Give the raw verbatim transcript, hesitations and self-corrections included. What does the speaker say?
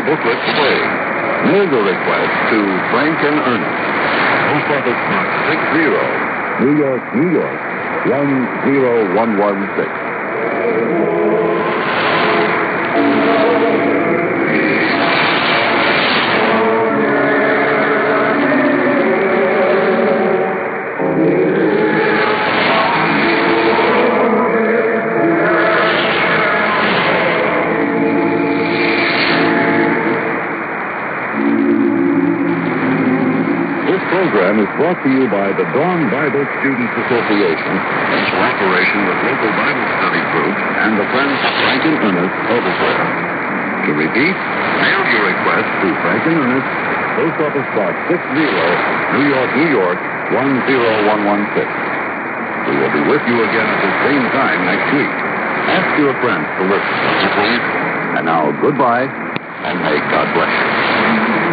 booklet today. Mail your request to Frank and Ernest. Post Office Box six zero, New York, New York, one zero one one six. This program is brought to you by the Dawn Bible Students Association in cooperation with local Bible study groups and the Friends of Frank and Ernest Elsewhere. To repeat, mail your request to Frank and Ernest, Post Office Box six zero, New York, New York, one zero one one six. We will be with you again at the same time next week. Ask your friends to listen, would you please? And now, goodbye, and may God bless you.